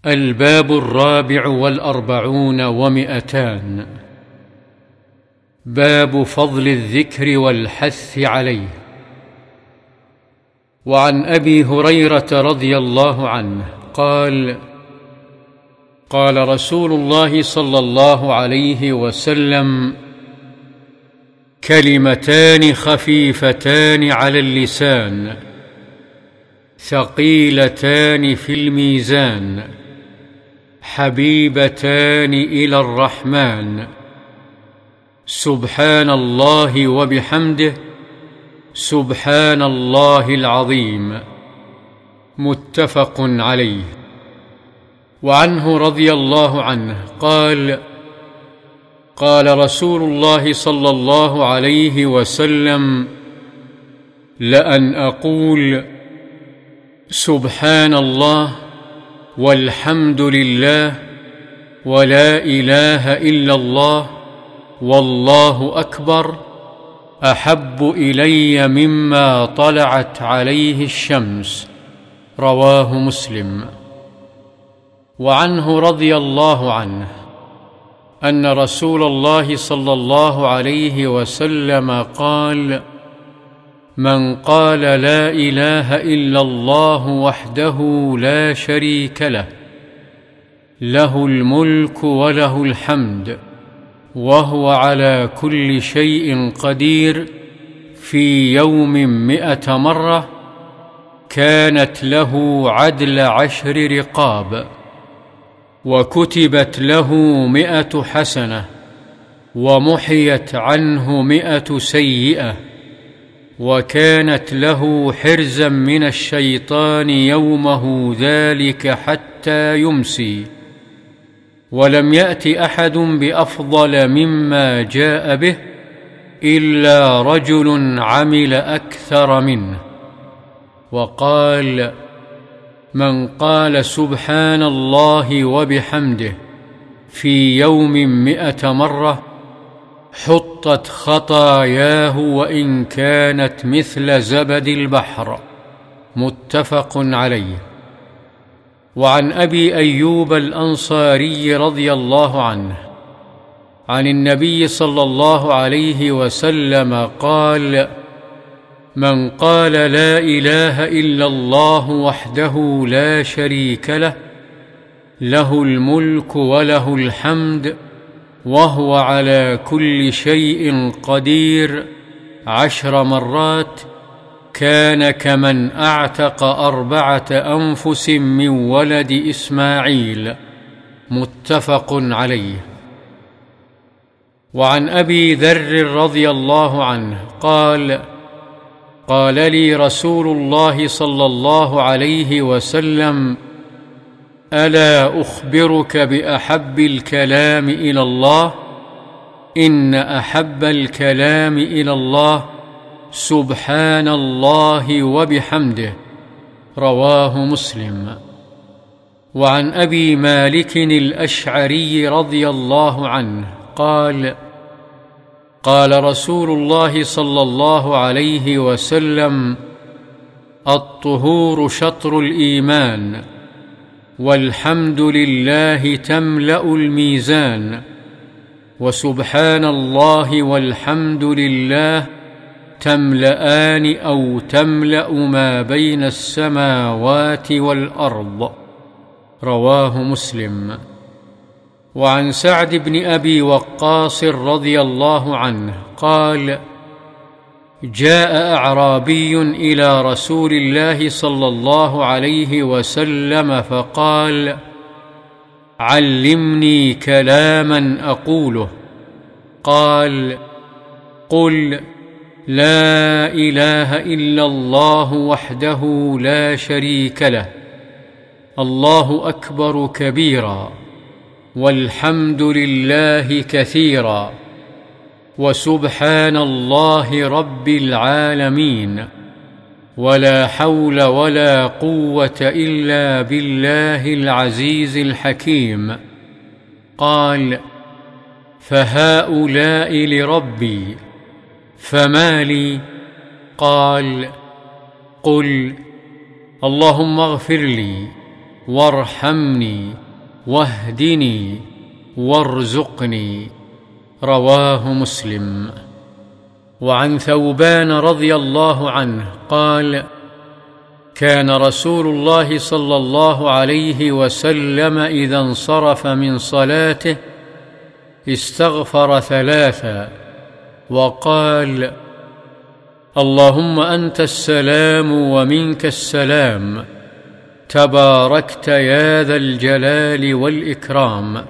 الباب 44 باب فضل الذكر والحث عليه. وعن أبي هريرة رضي الله عنه قال: قال رسول الله صلى الله عليه وسلم: كلمتان خفيفتان على اللسان ثقيلتان في الميزان حبيبتان إلى الرحمن، سبحان الله وبحمده، سبحان الله العظيم. متفق عليه. وعنه رضي الله عنه قال: قال رسول الله صلى الله عليه وسلم: لأن أقول سبحان الله والحمد لله ولا إله إلا الله والله أكبر أحب إلي مما طلعت عليه الشمس. رواه مسلم. وعنه رضي الله عنه أن رسول الله صلى الله عليه وسلم قال: من قال لا إله إلا الله وحده لا شريك له، له الملك وله الحمد وهو على كل شيء قدير، في يوم 100 مرة، كانت له عدل 10 رقاب، وكتبت له 100 حسنة، ومحيت عنه 100 سيئة، وكانت له حرزا من الشيطان يومه ذلك حتى يمسي. ولم يأت أحد بأفضل مما جاء به إلا رجل عمل أكثر منه. وقال: من قال سبحان الله وبحمده في يوم 100 مرة حطت خطاياه وإن كانت مثل زبد البحر. متفق عليه. وعن أبي أيوب الأنصاري رضي الله عنه عن النبي صلى الله عليه وسلم قال: من قال لا إله إلا الله وحده لا شريك له، له الملك وله الحمد وهو على كل شيء قدير 10 مرات، كان كمن أعتق 4 أنفس من ولد إسماعيل. متفق عليه. وعن أبي ذر رضي الله عنه قال: قال لي رسول الله صلى الله عليه وسلم: ألا أخبرك بأحب الكلام إلى الله؟ إن أحب الكلام إلى الله سبحان الله وبحمده. رواه مسلم. وعن أبي مالك الأشعري رضي الله عنه قال: قال رسول الله صلى الله عليه وسلم: الطهور شطر الإيمان، والحمد لله تملأ الميزان، وسبحان الله والحمد لله تملأان أو تملأ ما بين السماوات والأرض. رواه مسلم. وعن سعد بن أبي وقاص رضي الله عنه قال: جاء أعرابي إلى رسول الله صلى الله عليه وسلم فقال: علمني كلاما أقوله. قال: قل لا إله إلا الله وحده لا شريك له، الله أكبر كبيرا، والحمد لله كثيرا، وسبحان الله رب العالمين، ولا حول ولا قوة إلا بالله العزيز الحكيم. قال: فهؤلاء لربي، فما لي؟ قال: قل اللهم اغفر لي وارحمني واهدني وارزقني. رواه مسلم. وعن ثوبان رضي الله عنه قال: كان رسول الله صلى الله عليه وسلم إذا انصرف من صلاته استغفر 3 وقال: اللهم أنت السلام ومنك السلام، تباركت يا ذا الجلال والإكرام.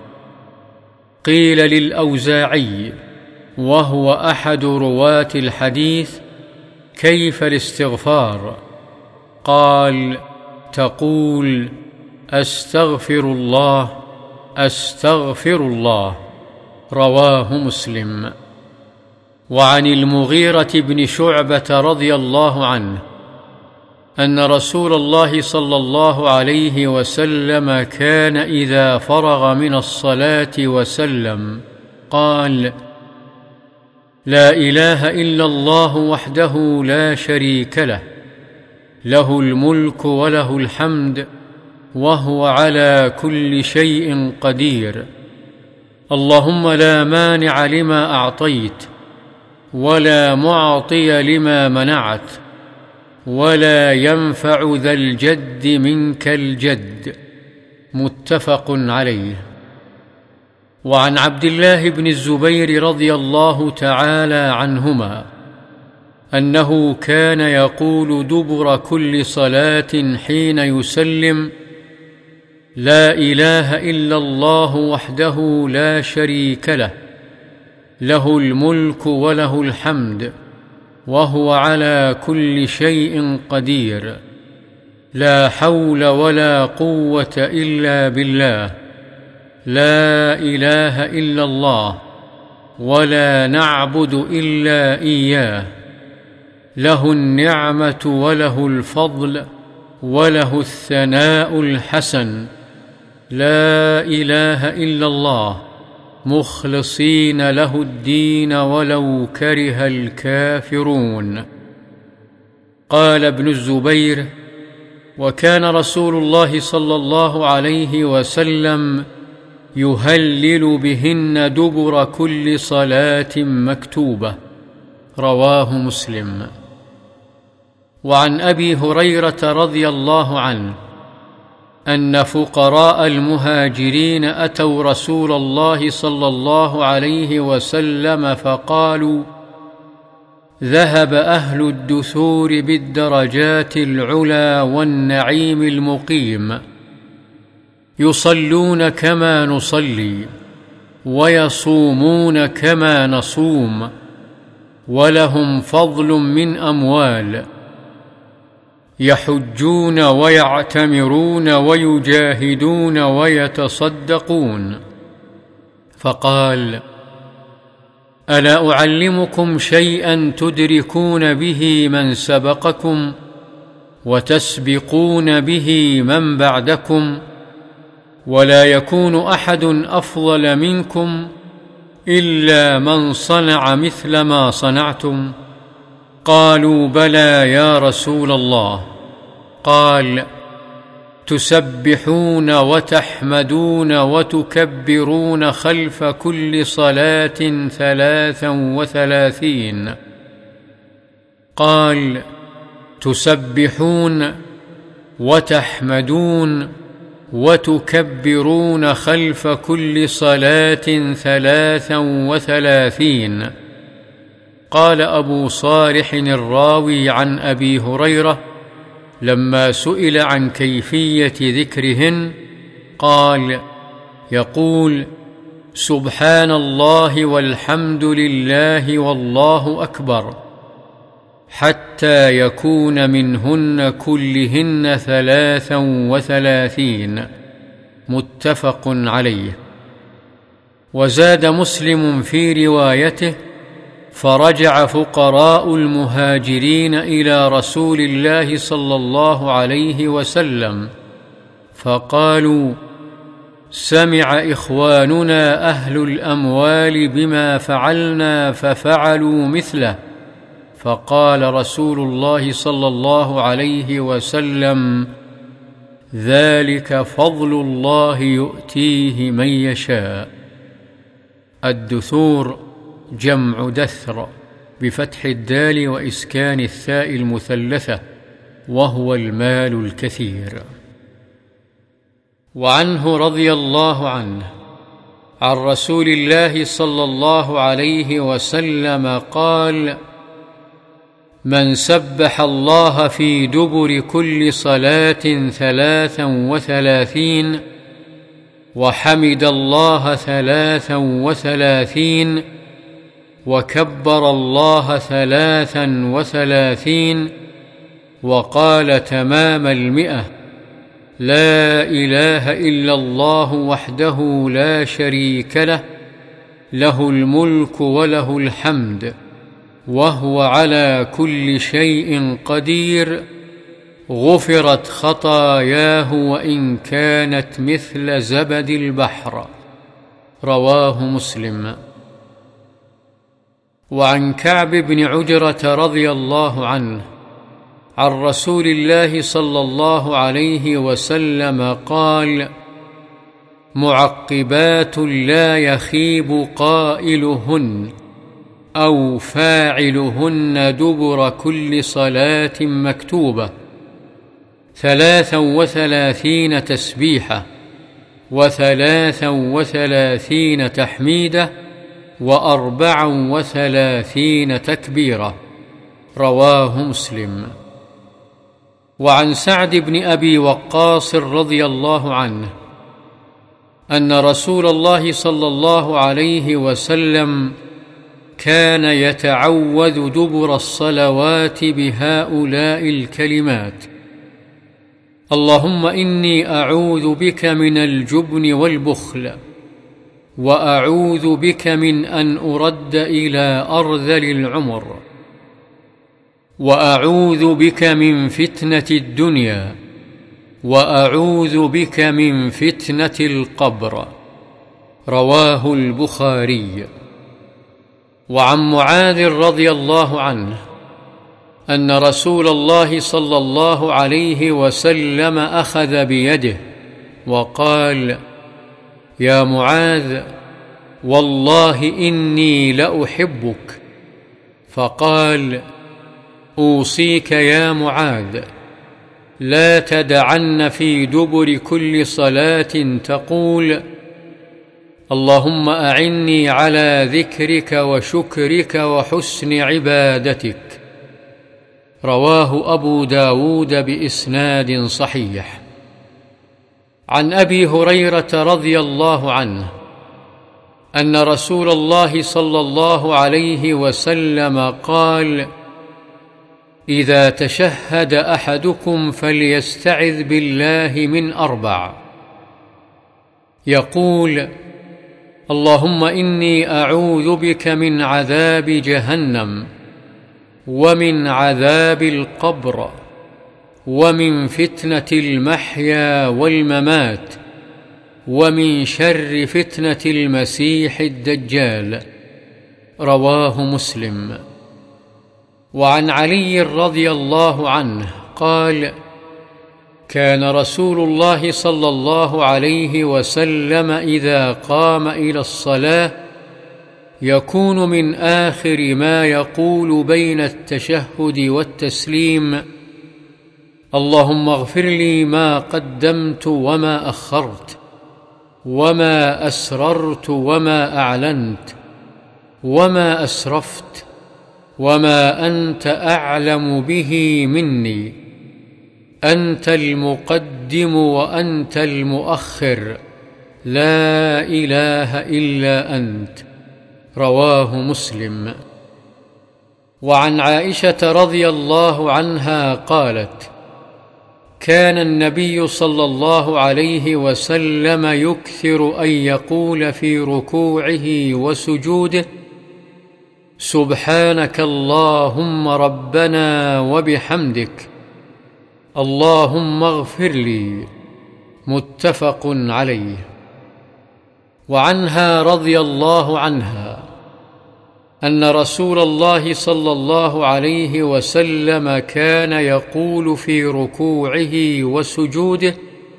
قيل للأوزاعي وهو أحد رواة الحديث: كيف الاستغفار؟ قال: تقول: أستغفر الله أستغفر الله. رواه مسلم. وعن المغيرة بن شعبة رضي الله عنه أن رسول الله صلى الله عليه وسلم كان إذا فرغ من الصلاة وسلم قال: لا إله إلا الله وحده لا شريك له، له الملك وله الحمد وهو على كل شيء قدير. اللهم لا مانع لما أعطيت ولا معطي لما منعت ولا ينفع ذا الجد منك الجد. متفق عليه. وعن عبد الله بن الزبير رضي الله تعالى عنهما أنه كان يقول دبر كل صلاة حين يسلم: لا إله إلا الله وحده لا شريك له، له الملك وله الحمد وهو على كل شيء قدير، لا حول ولا قوة إلا بالله، لا إله إلا الله ولا نعبد إلا إياه، له النعمة وله الفضل وله الثناء الحسن، لا إله إلا الله مخلصين له الدين ولو كره الكافرون. قال ابن الزبير: وكان رسول الله صلى الله عليه وسلم يهلل بهن دبر كل صلاة مكتوبة. رواه مسلم. وعن أبي هريرة رضي الله عنه أن فقراء المهاجرين أتوا رسول الله صلى الله عليه وسلم فقالوا: ذهب أهل الدثور بالدرجات العلى والنعيم المقيم، يصلون كما نصلي ويصومون كما نصوم، ولهم فضل من أموال، يحجون ويعتمرون ويجاهدون ويتصدقون. فقال: ألا أعلمكم شيئا تدركون به من سبقكم وتسبقون به من بعدكم، ولا يكون أحد أفضل منكم إلا من صنع مثل ما صنعتم؟ قالوا: بلى يا رسول الله. قال: تسبحون وتحمدون وتكبرون خلف كل صلاة 33. قال: تسبحون وتحمدون وتكبرون خلف كل صلاة 33. قال أبو صالح الراوي عن أبي هريرة لما سئل عن كيفية ذكرهن قال: يقول: سبحان الله والحمد لله والله أكبر، حتى يكون منهن كلهن 33. متفق عليه. وزاد مسلم في روايته: فرجع فقراء المهاجرين إلى رسول الله صلى الله عليه وسلم فقالوا: سمع إخواننا أهل الأموال بما فعلنا ففعلوا مثله. فقال رسول الله صلى الله عليه وسلم: ذلك فضل الله يؤتيه من يشاء. الدثور جمع دثر بفتح الدال وإسكان الثاء المثلثة، وهو المال الكثير. وعنه رضي الله عنه عن رسول الله صلى الله عليه وسلم قال: من سبح الله في دبر كل صلاة 33 وحمد الله 33 وكبر الله 33 وقال تمام 100: لا إله إلا الله وحده لا شريك له، له الملك وله الحمد وهو على كل شيء قدير، غفرت خطاياه وإن كانت مثل زبد البحر. رواه مسلم. وعن كعب بن عجرة رضي الله عنه عن رسول الله صلى الله عليه وسلم قال: معقبات لا يخيب قائلهن أو فاعلهن دبر كل صلاة مكتوبة 33 تسبيحة 33 تحميدة 34 تكبيرة. رواه مسلم. وعن سعد بن أبي وقاص رضي الله عنه أن رسول الله صلى الله عليه وسلم كان يتعوذ دبر الصلوات بهؤلاء الكلمات: اللهم إني أعوذ بك من الجبن والبخل، وأعوذ بك من أن أرد إلى أرذل العمر، وأعوذ بك من فتنة الدنيا، وأعوذ بك من فتنة القبر. رواه البخاري. وعن معاذ رضي الله عنه أن رسول الله صلى الله عليه وسلم أخذ بيده وقال: يا معاذ، والله إني لأحبك. فقال: أوصيك يا معاذ لا تدعن في دبر كل صلاة تقول: اللهم أعني على ذكرك وشكرك وحسن عبادتك. رواه أبو داود بإسناد صحيح. عن أبي هريرة رضي الله عنه أن رسول الله صلى الله عليه وسلم قال: إذا تشهد أحدكم فليستعذ بالله من 4: يقول: اللهم إني أعوذ بك من عذاب جهنم، ومن عذاب القبر، ومن فتنة المحيا والممات، ومن شر فتنة المسيح الدجال. رواه مسلم. وعن علي رضي الله عنه قال: كان رسول الله صلى الله عليه وسلم إذا قام إلى الصلاة يكون من آخر ما يقول بين التشهد والتسليم: اللهم اغفر لي ما قدمت وما أخرت، وما أسررت وما أعلنت، وما أسرفت، وما أنت أعلم به مني، أنت المقدم وأنت المؤخر، لا إله إلا أنت. رواه مسلم. وعن عائشة رضي الله عنها قالت: كان النبي صلى الله عليه وسلم يكثر أن يقول في ركوعه وسجوده: سبحانك اللهم ربنا وبحمدك، اللهم اغفر لي. متفق عليه. وعنها رضي الله عنها أن رسول الله صلى الله عليه وسلم كان يقول في ركوعه وسجوده: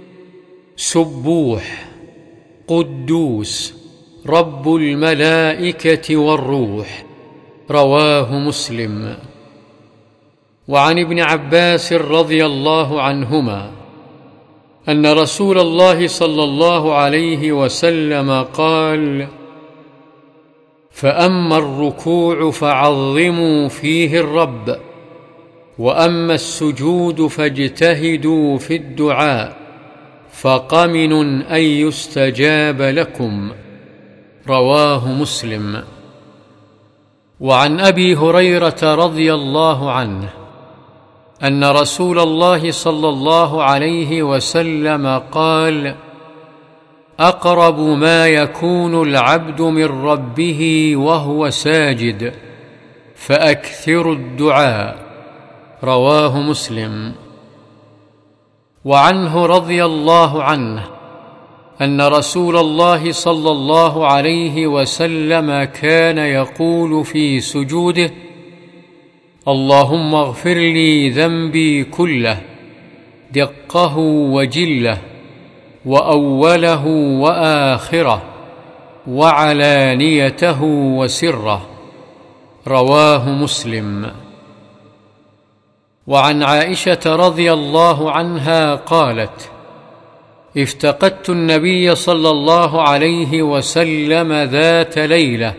سبوح قدوس رب الملائكة والروح. رواه مسلم. وعن ابن عباس رضي الله عنهما أن رسول الله صلى الله عليه وسلم قال: فأما الركوع فعظموا فيه الرب، وأما السجود فاجتهدوا في الدعاء، فقمن أن يستجاب لكم. رواه مسلم. وعن أبي هريرة رضي الله عنه أن رسول الله صلى الله عليه وسلم قال: أقرب ما يكون العبد من ربه وهو ساجد، فأكثروا الدعاء. رواه مسلم. وعنه رضي الله عنه أن رسول الله صلى الله عليه وسلم كان يقول في سجوده: اللهم اغفر لي ذنبي كله، دقه وجله، وأوله وآخره، وعلانيته وسره. رواه مسلم. وعن عائشة رضي الله عنها قالت: افتقدت النبي صلى الله عليه وسلم ذات ليلة،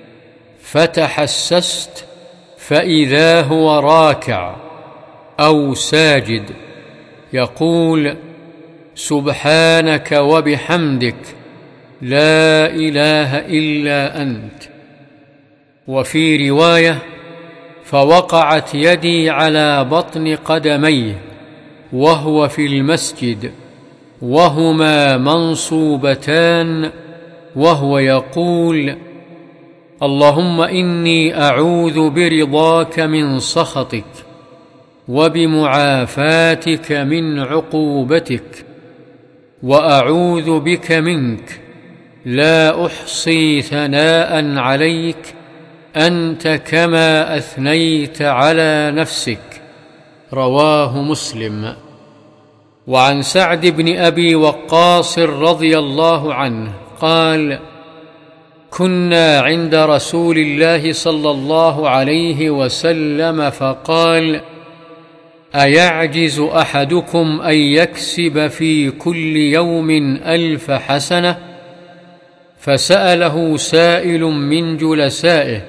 فتحسست فإذا هو راكع أو ساجد يقول: سبحانك وبحمدك، لا إله إلا أنت. وفي رواية: فوقعت يدي على بطن قدميه وهو في المسجد وهما منصوبتان، وهو يقول: اللهم إني أعوذ برضاك من سخطك، وبمعافاتك من عقوبتك، وأعوذ بك منك، لا أحصي ثناء عليك، أنت كما أثنيت على نفسك. رواه مسلم. وعن سعد بن أبي وقاص رضي الله عنه قال: كنا عند رسول الله صلى الله عليه وسلم فقال: أيعجز أحدكم أن يكسب في كل يوم 1000 حسنة؟ فسأله سائل من جلسائه: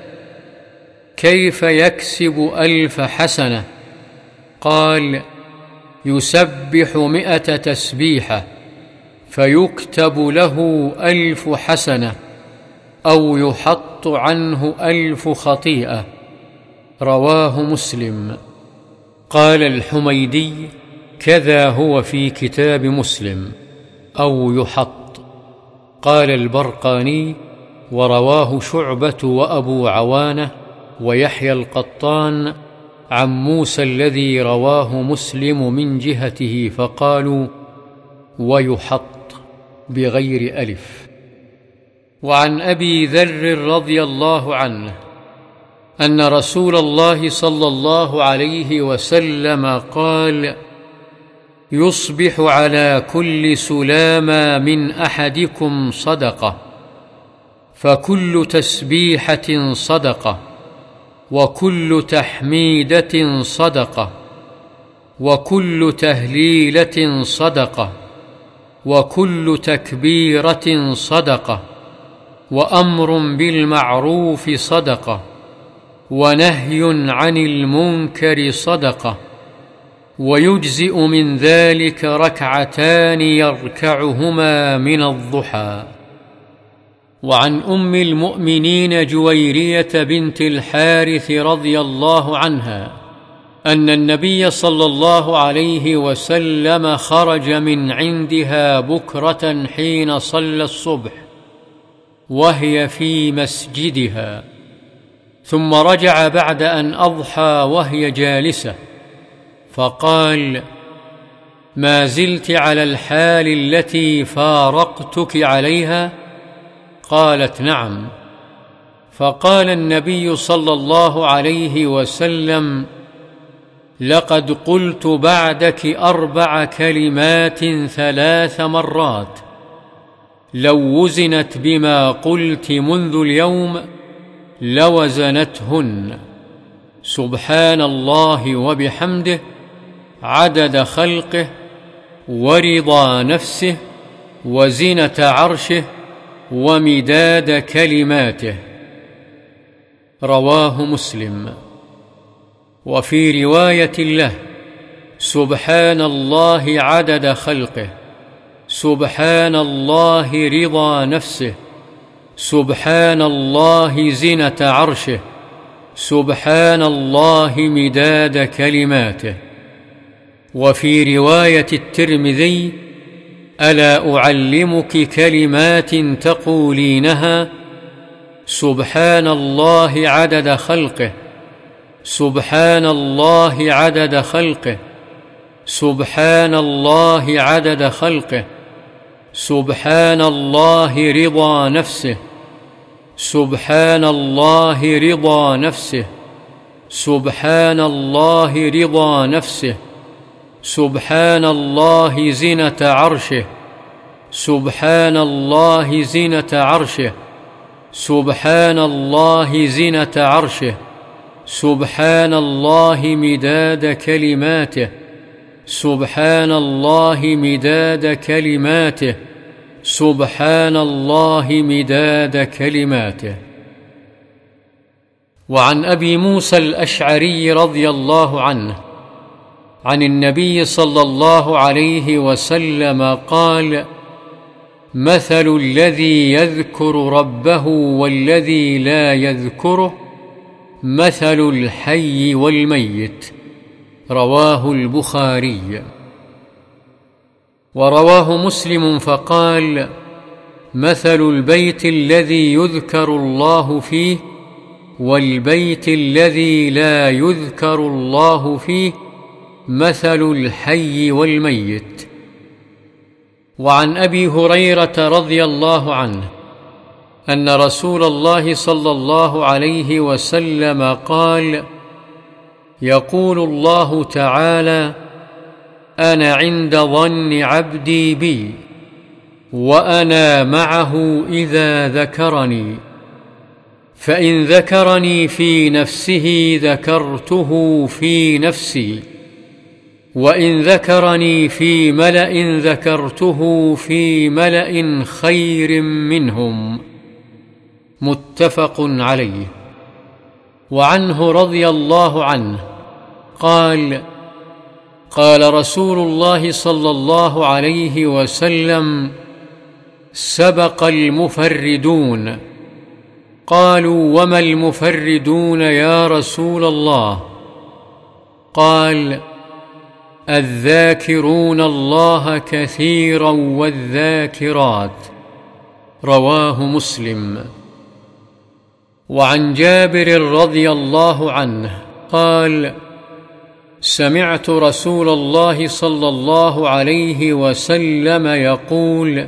كيف يكسب 1000 حسنة؟ قال: يسبح 100 تسبيحة فيكتب له 1000 حسنة، أو يحط عنه 1000 خطيئة. رواه مسلم. قال الحميدي: كذا هو في كتاب مسلم، أو يحط. قال البرقاني: ورواه شعبة وأبو عوانة ويحيى القطان عن موسى الذي رواه مسلم من جهته، فقالوا: ويحط بغير ألف. وعن أبي ذر رضي الله عنه أن رسول الله صلى الله عليه وسلم قال: يصبح على كل سلامة من أحدكم صدقة، فكل تسبيحة صدقة، وكل تحميدة صدقة، وكل تهليلة صدقة، وكل تكبيرة صدقة، وأمر بالمعروف صدقة، ونهي عن المنكر صدقة، ويجزئ من ذلك 2 يركعهما من الضحى. وعن أم المؤمنين جويرية بنت الحارث رضي الله عنها أن النبي صلى الله عليه وسلم خرج من عندها بكرة حين صلى الصبح وهي في مسجدها، ثم رجع بعد أن أضحى وهي جالسة، فقال: ما زلت على الحال التي فارقتك عليها؟ قالت: نعم. فقال النبي صلى الله عليه وسلم: لقد قلت بعدك 4 كلمات 3 مرات لو وزنت بما قلت منذ اليوم لوزنتهن: سبحان الله وبحمده عدد خلقه ورضا نفسه وزنة عرشه ومداد كلماته. رواه مسلم. وفي رواية له: سبحان الله عدد خلقه، سبحان الله رضا نفسه، سبحان الله زنة عرشه، سبحان الله مداد كلماته. وفي رواية الترمذي: ألا أعلمك كلمات تقولينها؟ سبحان الله عدد خلقه، سبحان الله عدد خلقه، سبحان الله عدد خلقه، سبحان الله رضا نفسه، سبحان الله رضا نفسه، سبحان الله رضا نفسه، سبحان الله زنة عرشه، سبحان الله زنة عرشه، سبحان الله زنة عرشه، سبحان الله مداد كلماته، سبحان الله مداد كلماته، سبحان الله مداد كلماته. وعن أبي موسى الأشعري رضي الله عنه عن النبي صلى الله عليه وسلم قال: مثل الذي يذكر ربه والذي لا يذكره مثل الحي والميت. رواه البخاري. ورواه مسلم فقال: مثل البيت الذي يذكر الله فيه والبيت الذي لا يذكر الله فيه مثل الحي والميت. وعن أبي هريرة رضي الله عنه أن رسول الله صلى الله عليه وسلم قال: يقول الله تعالى: أنا عند ظن عبدي بي وأنا معه إذا ذكرني، فإن ذكرني في نفسه ذكرته في نفسي، وإن ذكرني في ملأ ذكرته في ملأ خير منهم. متفق عليه. وعنه رضي الله عنه قال: قال رسول الله صلى الله عليه وسلم: سبق المفردون. قالوا: وما المفردون يا رسول الله؟ قال: الذاكرون الله كثيرا والذاكرات. رواه مسلم. وعن جابر رضي الله عنه قال: سمعت رسول الله صلى الله عليه وسلم يقول: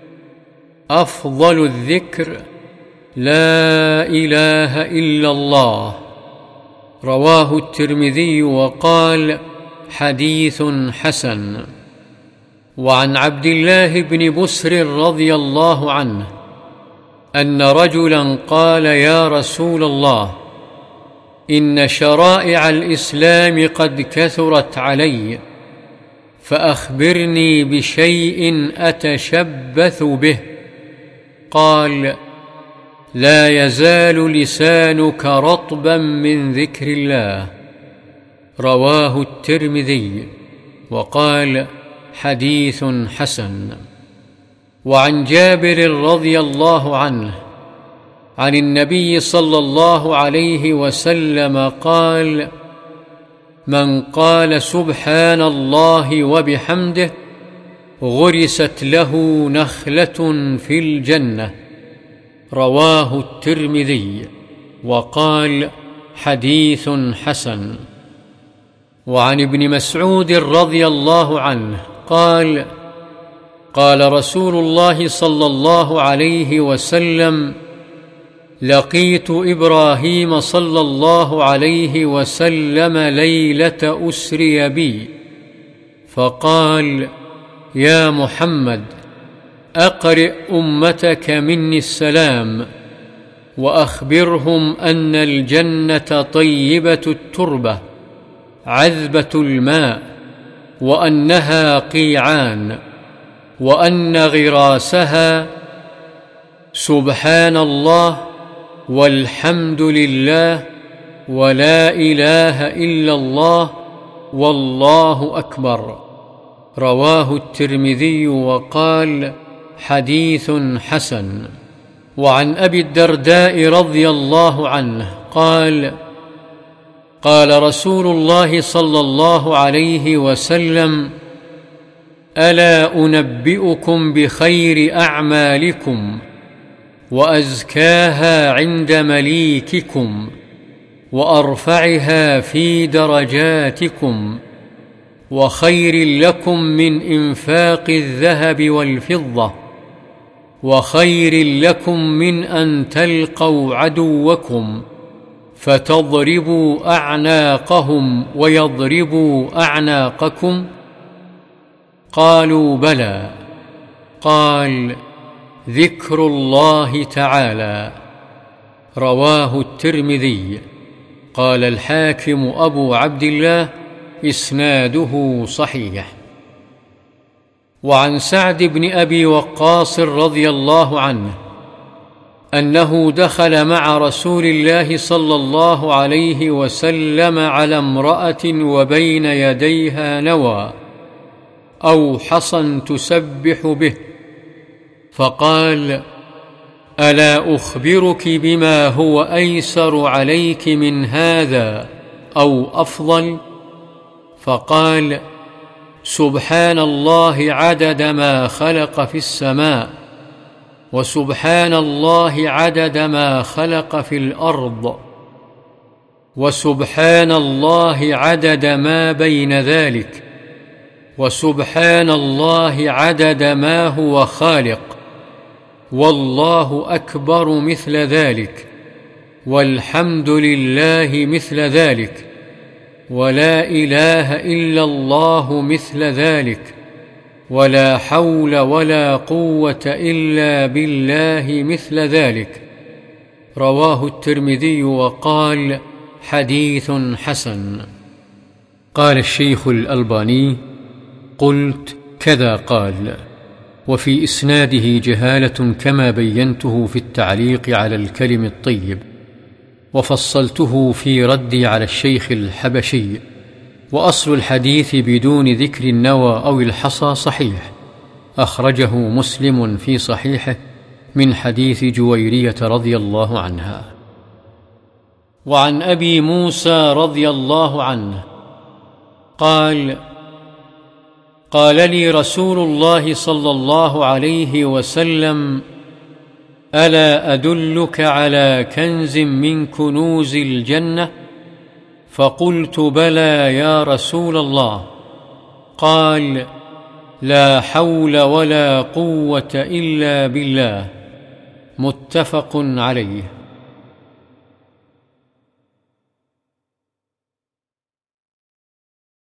أفضل الذكر لا إله إلا الله. رواه الترمذي وقال: حديث حسن. وعن عبد الله بن بسر رضي الله عنه أن رجلا قال: يا رسول الله، إن شرائع الإسلام قد كثرت علي، فأخبرني بشيء أتشبث به. قال: لا يزال لسانك رطبا من ذكر الله. رواه الترمذي وقال: حديث حسن. وعن جابر رضي الله عنه عن النبي صلى الله عليه وسلم قال: من قال سبحان الله وبحمده غرست له نخلة في الجنة. رواه الترمذي وقال: حديث حسن. وعن ابن مسعود رضي الله عنه قال: قال رسول الله صلى الله عليه وسلم: لقيت إبراهيم صلى الله عليه وسلم ليلة أسري بي فقال: يا محمد، أقرئ أمتك مني السلام وأخبرهم أن الجنة طيبة التربة عذبة الماء، وأنها قيعان، وأن غراسها سبحان الله والحمد لله ولا إله إلا الله والله أكبر. رواه الترمذي وقال: حديث حسن. وعن أبي الدرداء رضي الله عنه قال: قال رسول الله صلى الله عليه وسلم: ألا أنبئكم بخير أعمالكم وأزكاها عند مليككم وأرفعها في درجاتكم وخير لكم من إنفاق الذهب والفضة وخير لكم من أن تلقوا عدوكم فتضربوا أعناقهم ويضربوا أعناقكم؟ قالوا: بلى. قال: ذكر الله تعالى. رواه الترمذي. قال الحاكم أبو عبد الله: إسناده صحيح. وعن سعد بن أبي وقاص رضي الله عنه أنه دخل مع رسول الله صلى الله عليه وسلم على امرأة وبين يديها نوى أو حصى تسبح به، فقال: ألا أخبرك بما هو أيسر عليك من هذا أو أفضل؟ فقال: سبحان الله عدد ما خلق في السماء، وسبحان الله عدد ما خلق في الأرض، وسبحان الله عدد ما بين ذلك، وسبحان الله عدد ما هو خالق، والله أكبر مثل ذلك، والحمد لله مثل ذلك، ولا إله إلا الله مثل ذلك، ولا حول ولا قوة إلا بالله مثل ذلك. رواه الترمذي وقال: حديث حسن. قال الشيخ الألباني: قلت كذا قال، وفي إسناده جهالة كما بينته في التعليق على الكلم الطيب، وفصلته في ردي على الشيخ الحبشي. وأصل الحديث بدون ذكر النوى أو الحصى صحيح، أخرجه مسلم في صحيحه من حديث جويرية رضي الله عنها. وعن أبي موسى رضي الله عنه قال: قال لي رسول الله صلى الله عليه وسلم: ألا أدلك على كنز من كنوز الجنة؟ فقلت: بلى يا رسول الله. قال: لا حول ولا قوة إلا بالله. متفق عليه.